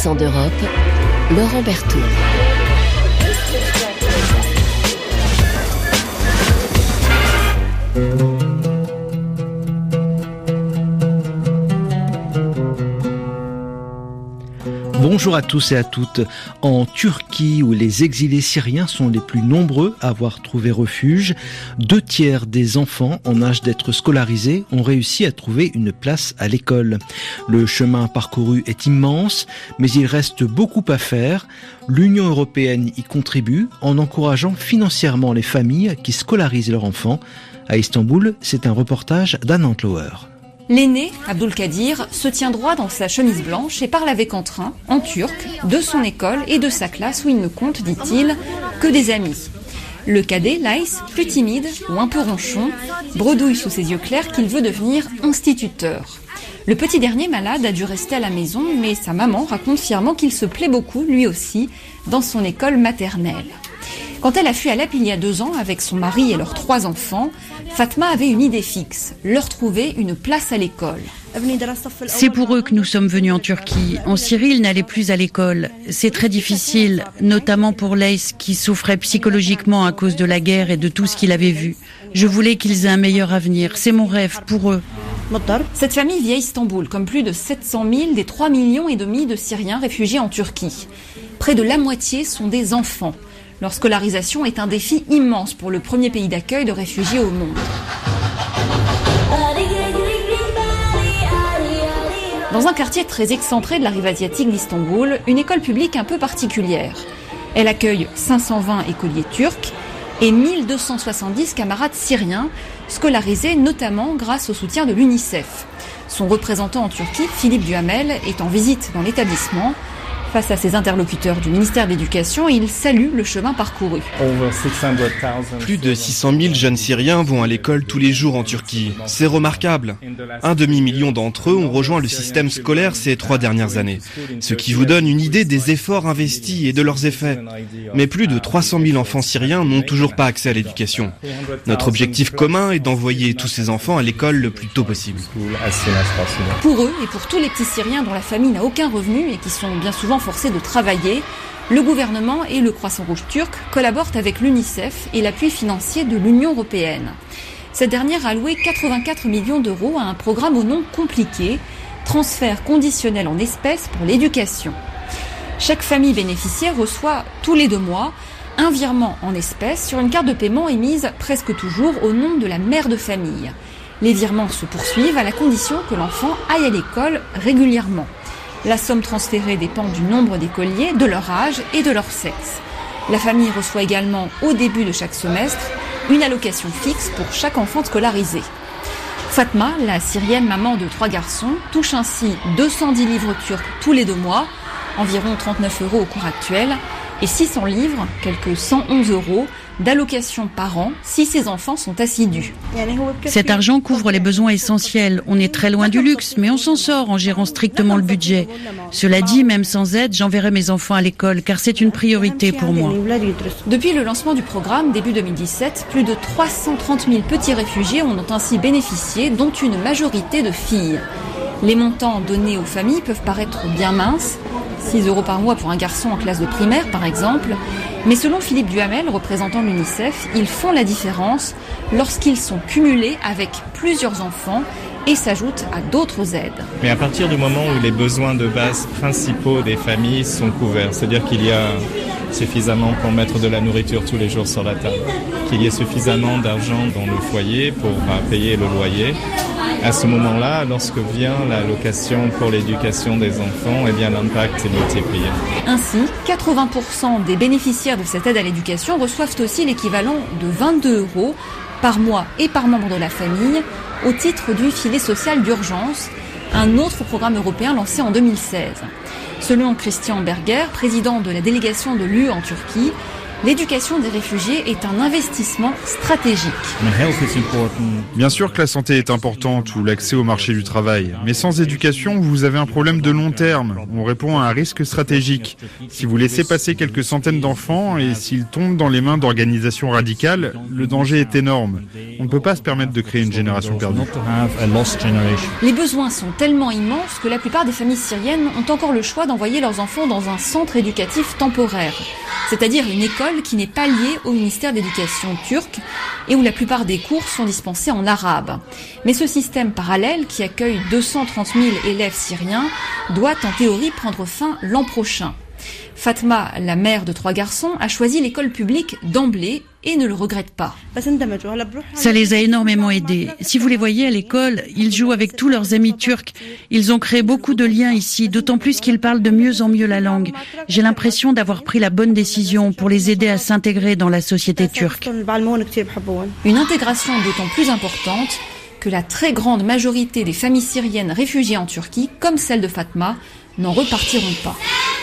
Accent d'Europe, Laurent Berthoud. Bonjour à tous et à toutes. En Turquie, où les exilés syriens sont les plus nombreux à avoir trouvé refuge, 2/3 des enfants en âge d'être scolarisés ont réussi à trouver une place à l'école. Le chemin parcouru est immense, mais il reste beaucoup à faire. L'Union européenne y contribue en encourageant financièrement les familles qui scolarisent leurs enfants. À Istanbul, c'est un reportage d'Anne Antlower. L'aîné, Abdülkadir, se tient droit dans sa chemise blanche et parle avec entrain, en turc, de son école et de sa classe où il ne compte, dit-il, que des amis. Le cadet, Laïs, plus timide ou un peu ronchon, bredouille sous ses yeux clairs qu'il veut devenir instituteur. Le petit dernier malade a dû rester à la maison, mais sa maman raconte fièrement qu'il se plaît beaucoup, lui aussi, dans son école maternelle. Quand elle a fui à Alep il y a 2 ans avec son mari et leurs 3 enfants, Fatma avait une idée fixe, leur trouver une place à l'école. C'est pour eux que nous sommes venus en Turquie. En Syrie, ils n'allaient plus à l'école. C'est très difficile, notamment pour Leïs qui souffrait psychologiquement à cause de la guerre et de tout ce qu'il avait vu. Je voulais qu'ils aient un meilleur avenir. C'est mon rêve pour eux. Cette famille vit à Istanbul, comme plus de 700 000 des 3,5 millions de Syriens réfugiés en Turquie. Près de la moitié sont des enfants. Leur scolarisation est un défi immense pour le premier pays d'accueil de réfugiés au monde. Dans un quartier très excentré de la rive asiatique d'Istanbul, une école publique un peu particulière. Elle accueille 520 écoliers turcs et 1270 camarades syriens, scolarisés notamment grâce au soutien de l'UNICEF. Son représentant en Turquie, Philippe Duhamel, est en visite dans l'établissement. Face à ses interlocuteurs du ministère de l'Éducation, il salue le chemin parcouru. Plus de 600 000 jeunes Syriens vont à l'école tous les jours en Turquie. C'est remarquable. 1,5 million d'entre eux ont rejoint le système scolaire ces 3 dernières années, ce qui vous donne une idée des efforts investis et de leurs effets. Mais plus de 300 000 enfants syriens n'ont toujours pas accès à l'éducation. Notre objectif commun est d'envoyer tous ces enfants à l'école le plus tôt possible. Pour eux et pour tous les petits Syriens dont la famille n'a aucun revenu et qui sont bien souvent forcés de travailler, le gouvernement et le Croissant-Rouge turc collaborent avec l'UNICEF et l'appui financier de l'Union européenne. Cette dernière a alloué 84 millions d'euros à un programme au nom compliqué, transfert conditionnel en espèces pour l'éducation. Chaque famille bénéficiaire reçoit tous les 2 mois un virement en espèces sur une carte de paiement émise presque toujours au nom de la mère de famille. Les virements se poursuivent à la condition que l'enfant aille à l'école régulièrement. La somme transférée dépend du nombre d'écoliers, de leur âge et de leur sexe. La famille reçoit également, au début de chaque semestre, une allocation fixe pour chaque enfant scolarisé. Fatma, la syrienne maman de 3 garçons, touche ainsi 210 livres turcs tous les 2 mois, environ 39 € au cours actuel, et 600 livres, quelques 111 € d'allocation par an si ses enfants sont assidus. Cet argent couvre les besoins essentiels. On est très loin du luxe, mais on s'en sort en gérant strictement le budget. Cela dit, même sans aide, j'enverrai mes enfants à l'école, car c'est une priorité pour moi. Depuis le lancement du programme, début 2017, plus de 330 000 petits réfugiés en ont ainsi bénéficié, dont une majorité de filles. Les montants donnés aux familles peuvent paraître bien minces, 6 € par mois pour un garçon en classe de primaire par exemple, mais selon Philippe Duhamel, représentant de l'UNICEF, ils font la différence lorsqu'ils sont cumulés avec plusieurs enfants et s'ajoutent à d'autres aides. Mais à partir du moment où les besoins de base principaux des familles sont couverts, c'est-à-dire qu'il y a suffisamment pour mettre de la nourriture tous les jours sur la table, qu'il y ait suffisamment d'argent dans le foyer pour payer le loyer, à ce moment-là, lorsque vient l'allocation pour l'éducation des enfants, eh bien l'impact est multiplié. Ainsi, 80% des bénéficiaires de cette aide à l'éducation reçoivent aussi l'équivalent de 22 € par mois et par membre de la famille au titre du filet social d'urgence, un autre programme européen lancé en 2016. Selon Christian Berger, président de la délégation de l'UE en Turquie, l'éducation des réfugiés est un investissement stratégique. Bien sûr que la santé est importante ou l'accès au marché du travail, mais sans éducation, vous avez un problème de long terme. On répond à un risque stratégique. Si vous laissez passer quelques centaines d'enfants et s'ils tombent dans les mains d'organisations radicales, le danger est énorme. On ne peut pas se permettre de créer une génération perdue. Les besoins sont tellement immenses que la plupart des familles syriennes ont encore le choix d'envoyer leurs enfants dans un centre éducatif temporaire, c'est-à-dire une école qui n'est pas liée au ministère de l'Éducation turc et où la plupart des cours sont dispensés en arabe. Mais ce système parallèle, qui accueille 230 000 élèves syriens, doit en théorie prendre fin l'an prochain. Fatma, la mère de 3 garçons, a choisi l'école publique d'emblée et ne le regrette pas. Ça les a énormément aidés. Si vous les voyez à l'école, ils jouent avec tous leurs amis turcs. Ils ont créé beaucoup de liens ici, d'autant plus qu'ils parlent de mieux en mieux la langue. J'ai l'impression d'avoir pris la bonne décision pour les aider à s'intégrer dans la société turque. Une intégration d'autant plus importante que la très grande majorité des familles syriennes réfugiées en Turquie, comme celle de Fatma, n'en repartiront pas.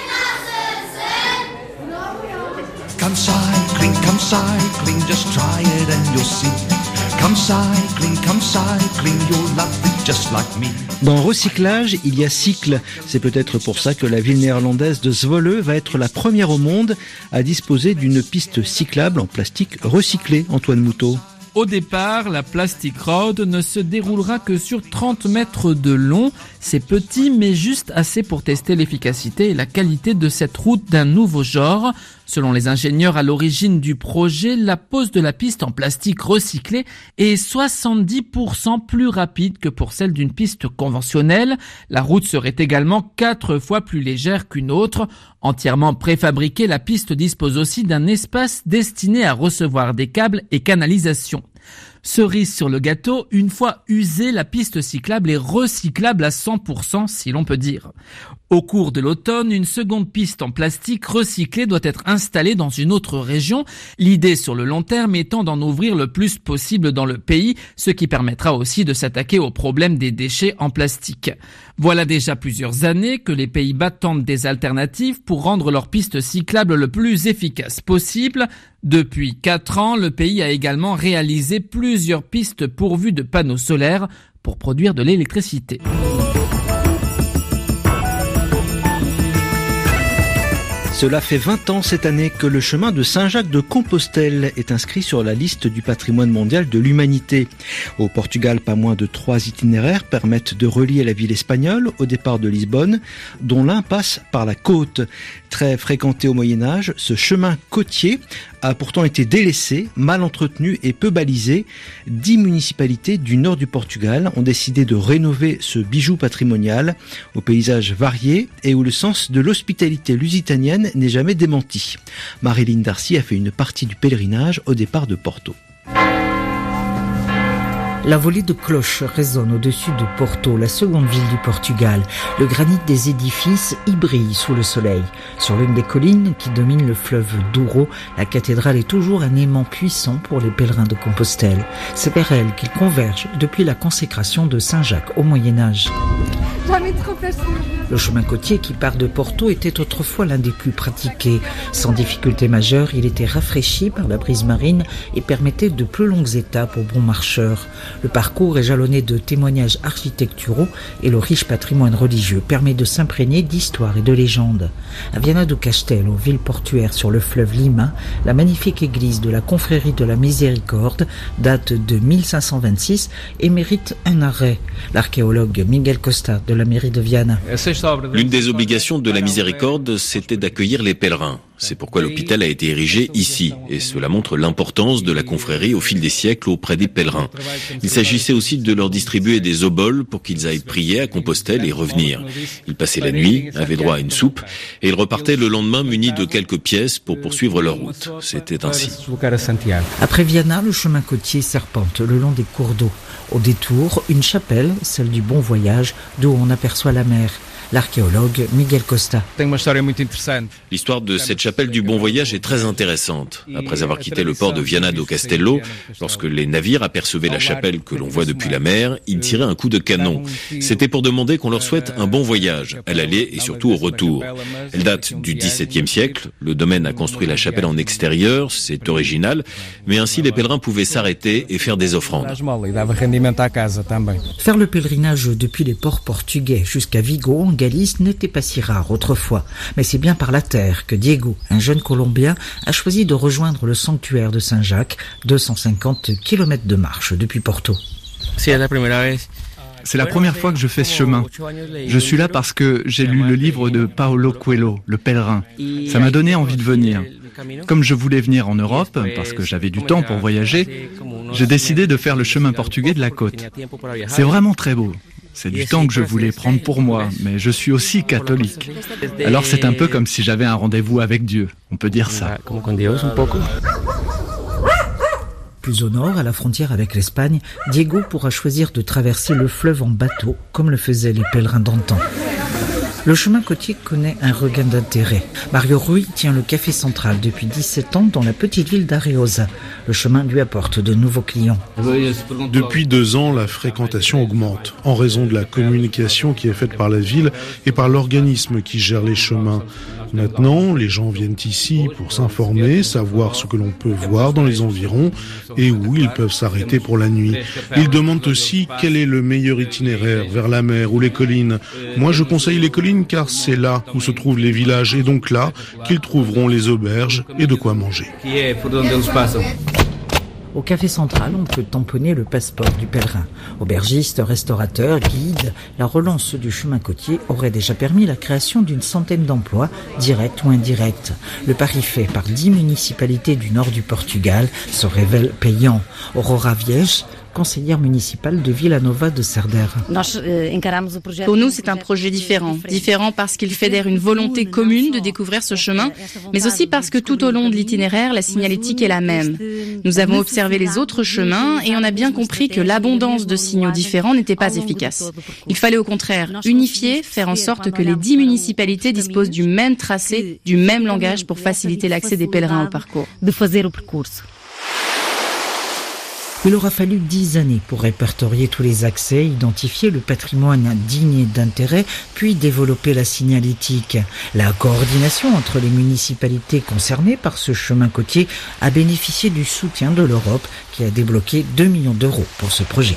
Come cycling, just try it and you'll see. Come cycling, you'll love it just like me. Dans recyclage, il y a cycle. C'est peut-être pour ça que la ville néerlandaise de Zwolle va être la première au monde à disposer d'une piste cyclable en plastique recyclé, Antoine Moutot. Au départ, la Plastic Road ne se déroulera que sur 30 mètres de long. C'est petit, mais juste assez pour tester l'efficacité et la qualité de cette route d'un nouveau genre. Selon les ingénieurs à l'origine du projet, la pose de la piste en plastique recyclé est 70% plus rapide que pour celle d'une piste conventionnelle. La route serait également 4 fois plus légère qu'une autre. Entièrement préfabriquée, la piste dispose aussi d'un espace destiné à recevoir des câbles et canalisations. Cerise sur le gâteau, une fois usée, la piste cyclable est recyclable à 100%, si l'on peut dire. Au cours de l'automne, une seconde piste en plastique recyclé doit être installée dans une autre région. L'idée sur le long terme étant d'en ouvrir le plus possible dans le pays, ce qui permettra aussi de s'attaquer au problème des déchets en plastique. Voilà déjà plusieurs années que les Pays-Bas tentent des alternatives pour rendre leur piste cyclable le plus efficace possible. Depuis 4 ans, le pays a également réalisé plusieurs pistes pourvues de panneaux solaires pour produire de l'électricité. Cela fait 20 ans cette année que le chemin de Saint-Jacques-de-Compostelle est inscrit sur la liste du patrimoine mondial de l'humanité. Au Portugal, pas moins de 3 itinéraires permettent de relier la ville espagnole au départ de Lisbonne, dont l'un passe par la côte. Très fréquenté au Moyen-Âge, ce chemin côtier a pourtant été délaissé, mal entretenu et peu balisé. 10 municipalités du nord du Portugal ont décidé de rénover ce bijou patrimonial au paysage varié et où le sens de l'hospitalité lusitanienne n'est jamais démenti. Marilyn Darcy a fait une partie du pèlerinage au départ de Porto. La volée de cloches résonne au-dessus de Porto, la seconde ville du Portugal. Le granit des édifices y brille sous le soleil. Sur l'une des collines qui domine le fleuve Douro, la cathédrale est toujours un aimant puissant pour les pèlerins de Compostelle. C'est vers elle qu'ils convergent depuis la consécration de Saint-Jacques au Moyen-Âge. Le chemin côtier qui part de Porto était autrefois l'un des plus pratiqués. Sans difficulté majeure, il était rafraîchi par la brise marine et permettait de plus longues étapes aux bons marcheurs. Le parcours est jalonné de témoignages architecturaux et le riche patrimoine religieux permet de s'imprégner d'histoire et de légendes. À Viana do Castelo, ville portuaire sur le fleuve Lima, la magnifique église de la confrérie de la Miséricorde date de 1526 et mérite un arrêt. L'archéologue Miguel Costa de la mairie de Viana. L'une des obligations de la Miséricorde, c'était d'accueillir les pèlerins. C'est pourquoi l'hôpital a été érigé ici, et cela montre l'importance de la confrérie au fil des siècles auprès des pèlerins. Il s'agissait aussi de leur distribuer des oboles pour qu'ils aillent prier à Compostelle et revenir. Ils passaient la nuit, avaient droit à une soupe, et ils repartaient le lendemain munis de quelques pièces pour poursuivre leur route. C'était ainsi. Après Viana, le chemin côtier serpente le long des cours d'eau. Au détour, une chapelle, celle du Bon Voyage, d'où on aperçoit la mer. l'archéologue Miguel Costa. L'histoire de cette chapelle du Bon Voyage est très intéressante. Après avoir quitté le port de Viana do Castelo, lorsque les navires apercevaient la chapelle que l'on voit depuis la mer, ils tiraient un coup de canon. C'était pour demander qu'on leur souhaite un bon voyage, à l'aller et surtout au retour. Elle date du XVIIe siècle. Le domaine a construit la chapelle en extérieur, c'est original, mais ainsi les pèlerins pouvaient s'arrêter et faire des offrandes. Faire le pèlerinage depuis les ports portugais jusqu'à Vigo en Galice n'était pas si rare autrefois. Mais c'est bien par la terre que Diego, un jeune Colombien, a choisi de rejoindre le sanctuaire de Saint-Jacques, 250 km de marche depuis Porto. C'est la première fois que je fais ce chemin. Je suis là parce que j'ai lu le livre de Paulo Coelho, Le Pèlerin. Ça m'a donné envie de venir. Comme je voulais venir en Europe, parce que j'avais du temps pour voyager, j'ai décidé de faire le chemin portugais de la côte. C'est vraiment très beau. C'est du temps que je voulais prendre pour moi, mais je suis aussi catholique. Alors c'est un peu comme si j'avais un rendez-vous avec Dieu, on peut dire ça. Plus au nord, à la frontière avec l'Espagne, Diego pourra choisir de traverser le fleuve en bateau, comme le faisaient les pèlerins d'antan. Le chemin côtier connaît un regain d'intérêt. Mario Rui tient le café central depuis 17 ans dans la petite ville d'Ariosa. Le chemin lui apporte de nouveaux clients. Depuis 2 ans, la fréquentation augmente, en raison de la communication qui est faite par la ville et par l'organisme qui gère les chemins. Maintenant, les gens viennent ici pour s'informer, savoir ce que l'on peut voir dans les environs et où ils peuvent s'arrêter pour la nuit. Ils demandent aussi quel est le meilleur itinéraire, vers la mer ou les collines. Moi, je conseille les collines car c'est là où se trouvent les villages et donc là qu'ils trouveront les auberges et de quoi manger. Au café central, on peut tamponner le passeport du pèlerin. Aubergistes, restaurateurs, guides, la relance du chemin côtier aurait déjà permis la création d'une centaine d'emplois, directs ou indirects. Le pari fait par 10 municipalités du nord du Portugal se révèle payant. Aurora Vieges, conseillère municipale de Vila Nova de Cerder. Pour nous, c'est un projet différent. Différent parce qu'il fédère une volonté commune de découvrir ce chemin, mais aussi parce que tout au long de l'itinéraire, la signalétique est la même. Nous avons observé les autres chemins et on a bien compris que l'abondance de signaux différents n'était pas efficace. Il fallait au contraire unifier, faire en sorte que les 10 municipalités disposent du même tracé, du même langage pour faciliter l'accès des pèlerins au parcours. Il aura fallu 10 années pour répertorier tous les accès, identifier le patrimoine digne d'intérêt, puis développer la signalétique. La coordination entre les municipalités concernées par ce chemin côtier a bénéficié du soutien de l'Europe qui a débloqué 2 millions d'euros pour ce projet.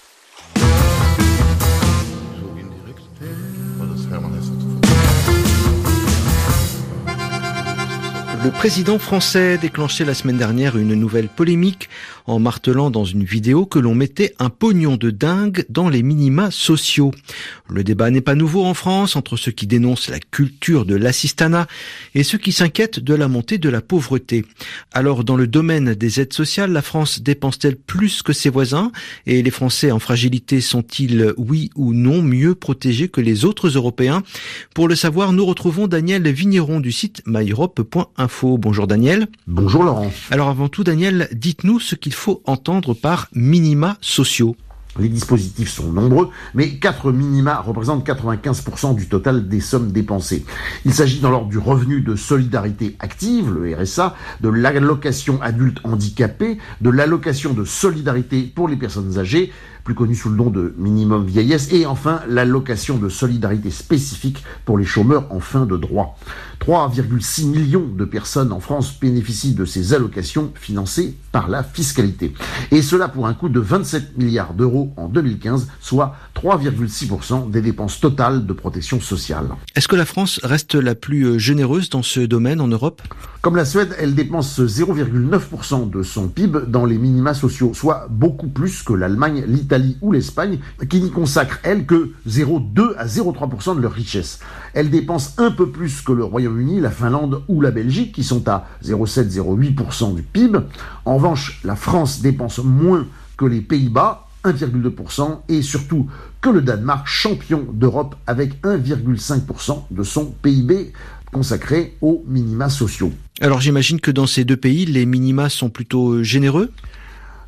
Le président français déclenchait la semaine dernière une nouvelle polémique en martelant dans une vidéo que l'on mettait un pognon de dingue dans les minima sociaux. Le débat n'est pas nouveau en France entre ceux qui dénoncent la culture de l'assistanat et ceux qui s'inquiètent de la montée de la pauvreté. Alors, dans le domaine des aides sociales, la France dépense-t-elle plus que ses voisins? Et les Français en fragilité sont-ils, oui ou non, mieux protégés que les autres Européens? Pour le savoir, nous retrouvons Daniel Vigneron du site myeurope.info. Bonjour Daniel. Bonjour Laurent. Alors avant tout Daniel, dites-nous ce qu'il faut entendre par minima sociaux. Les dispositifs sont nombreux, mais 4 minima représentent 95% du total des sommes dépensées. Il s'agit dans l'ordre du revenu de solidarité active, le RSA, de l'allocation adulte handicapé, de l'allocation de solidarité pour les personnes âgées, plus connu sous le nom de minimum vieillesse, et enfin l'allocation de solidarité spécifique pour les chômeurs en fin de droit. 3,6 millions de personnes en France bénéficient de ces allocations financées par la fiscalité. Et cela pour un coût de 27 milliards d'euros en 2015, soit 3,6% des dépenses totales de protection sociale. Est-ce que la France reste la plus généreuse dans ce domaine en Europe? Comme la Suède, elle dépense 0,9% de son PIB dans les minima sociaux, soit beaucoup plus que l'Allemagne, l'Italie ou l'Espagne, qui n'y consacrent, elles, que 0,2 à 0,3% de leur richesse. Elle dépense un peu plus que le Royaume-Uni, la Finlande ou la Belgique, qui sont à 0,7-0,8% du PIB. En revanche, la France dépense moins que les Pays-Bas, 1,2%, et surtout que le Danemark, champion d'Europe, avec 1,5% de son PIB consacré aux minima sociaux. Alors j'imagine que dans ces deux pays, les minima sont plutôt généreux ?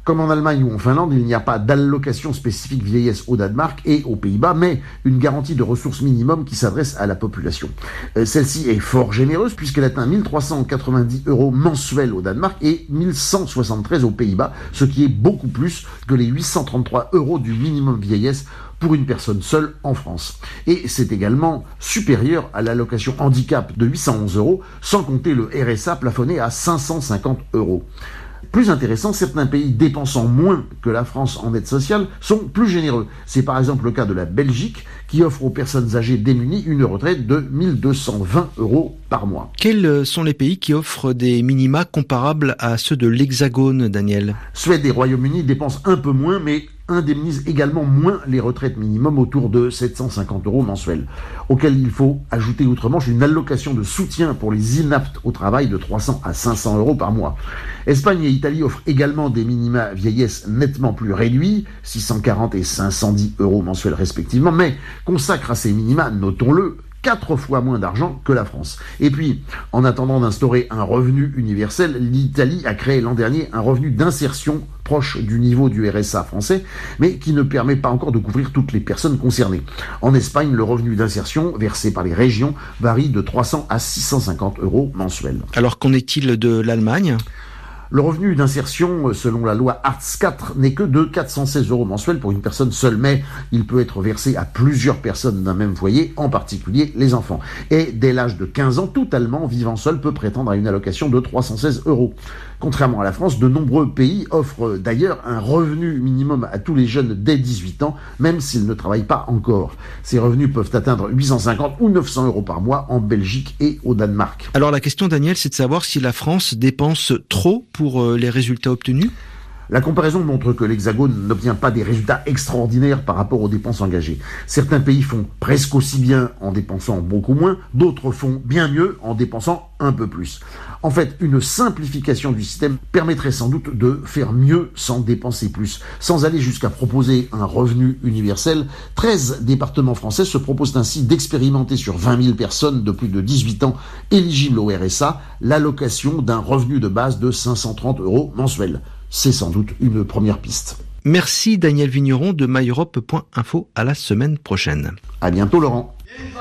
Comme en Allemagne ou en Finlande, il n'y a pas d'allocation spécifique vieillesse au Danemark et aux Pays-Bas, mais une garantie de ressources minimum qui s'adresse à la population. Celle-ci est fort généreuse puisqu'elle atteint 1 390 € mensuels au Danemark et 1 173 aux Pays-Bas, ce qui est beaucoup plus que les 833 € du minimum vieillesse pour une personne seule en France. Et c'est également supérieur à l'allocation handicap de 811 €, sans compter le RSA plafonné à 550 €. Plus intéressant, certains pays dépensant moins que la France en aide sociale sont plus généreux. C'est par exemple le cas de la Belgique qui offre aux personnes âgées démunies une retraite de 1 220 € par mois. Quels sont les pays qui offrent des minima comparables à ceux de l'Hexagone, Daniel ? Suède et Royaume-Uni dépensent un peu moins, mais indemnisent également moins les retraites minimum, autour de 750 € mensuels, auxquels il faut ajouter outre-Manche une allocation de soutien pour les inaptes au travail de 300 à 500 € par mois. Espagne et Italie offrent également des minima vieillesse nettement plus réduits, 640 et 510 € mensuels respectivement, mais consacrent à ces minima, notons-le, 4 fois moins d'argent que la France. Et puis, en attendant d'instaurer un revenu universel, l'Italie a créé l'an dernier un revenu d'insertion proche du niveau du RSA français, mais qui ne permet pas encore de couvrir toutes les personnes concernées. En Espagne, le revenu d'insertion versé par les régions varie de 300 à 650 € mensuels. Alors qu'en est-il de l'Allemagne ? Le revenu d'insertion, selon la loi Hartz IV, n'est que de 416 € mensuels pour une personne seule, mais il peut être versé à plusieurs personnes d'un même foyer, en particulier les enfants. Et dès l'âge de 15 ans, tout Allemand vivant seul peut prétendre à une allocation de 316 €. Contrairement à la France, de nombreux pays offrent d'ailleurs un revenu minimum à tous les jeunes dès 18 ans, même s'ils ne travaillent pas encore. Ces revenus peuvent atteindre 850 ou 900 € par mois en Belgique et au Danemark. Alors la question, Daniel, c'est de savoir si la France dépense trop pour les résultats obtenus ? La comparaison montre que l'Hexagone n'obtient pas des résultats extraordinaires par rapport aux dépenses engagées. Certains pays font presque aussi bien en dépensant beaucoup moins, d'autres font bien mieux en dépensant un peu plus. En fait, une simplification du système permettrait sans doute de faire mieux sans dépenser plus. Sans aller jusqu'à proposer un revenu universel, 13 départements français se proposent ainsi d'expérimenter sur 20 000 personnes de plus de 18 ans éligibles au RSA l'allocation d'un revenu de base de 530 € mensuels. C'est sans doute une première piste. Merci Daniel Vigneron de myeurope.info. À la semaine prochaine. À bientôt Laurent.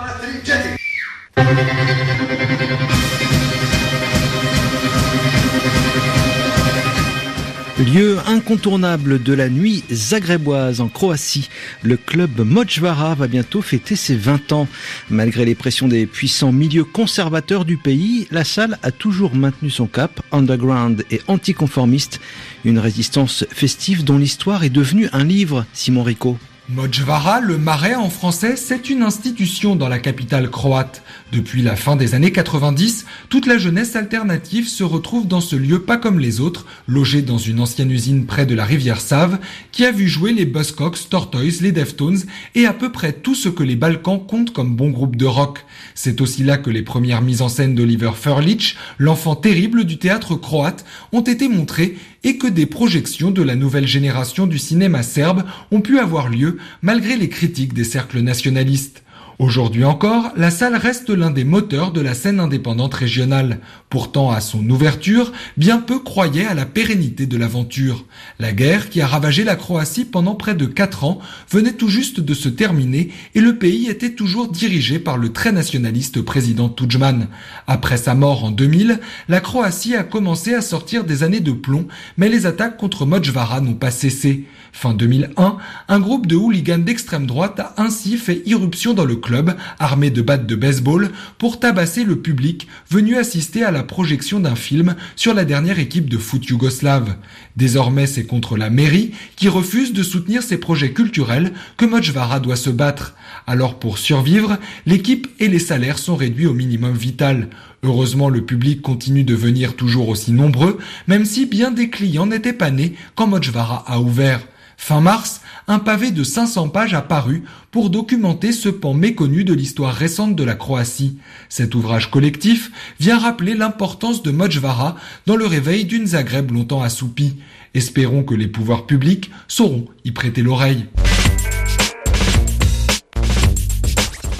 Lieu incontournable de la nuit zagreboise en Croatie, le club Mojvara va bientôt fêter ses 20 ans. Malgré les pressions des puissants milieux conservateurs du pays, la salle a toujours maintenu son cap, underground et anticonformiste. Une résistance festive dont l'histoire est devenue un livre, Simon Rico. Mojvara, le Marais en français, c'est une institution dans la capitale croate. Depuis la fin des années 90, toute la jeunesse alternative se retrouve dans ce lieu pas comme les autres, logé dans une ancienne usine près de la rivière Save, qui a vu jouer les Buzzcocks, Tortoise, les Deftones et à peu près tout ce que les Balkans comptent comme bon groupe de rock. C'est aussi là que les premières mises en scène d'Oliver Frljić, l'enfant terrible du théâtre croate, ont été montrées et que des projections de la nouvelle génération du cinéma serbe ont pu avoir lieu malgré les critiques des cercles nationalistes. Aujourd'hui encore, la salle reste l'un des moteurs de la scène indépendante régionale. Pourtant, à son ouverture, bien peu croyaient à la pérennité de l'aventure. La guerre, qui a ravagé la Croatie pendant près de 4 ans, venait tout juste de se terminer et le pays était toujours dirigé par le très nationaliste président Tudjman. Après sa mort en 2000, la Croatie a commencé à sortir des années de plomb, mais les attaques contre Mojvara n'ont pas cessé. Fin 2001, un groupe de hooligans d'extrême droite a ainsi fait irruption dans le club, armé de battes de baseball, pour tabasser le public venu assister à la projection d'un film sur la dernière équipe de foot yougoslave. Désormais, c'est contre la mairie, qui refuse de soutenir ces projets culturels, que Mojvara doit se battre. Alors pour survivre, l'équipe et les salaires sont réduits au minimum vital. Heureusement, le public continue de venir toujours aussi nombreux, même si bien des clients n'étaient pas nés quand Mojvara a ouvert. Fin mars, un pavé de 500 pages a paru pour documenter ce pan méconnu de l'histoire récente de la Croatie. Cet ouvrage collectif vient rappeler l'importance de Mojvara dans le réveil d'une Zagreb longtemps assoupie. Espérons que les pouvoirs publics sauront y prêter l'oreille.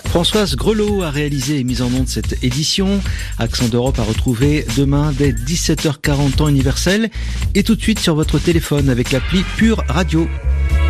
Françoise Grelot a réalisé et mis en onde cette édition. Accent d'Europe à retrouver demain dès 17h40 temps universel et tout de suite sur votre téléphone avec l'appli Pure Radio.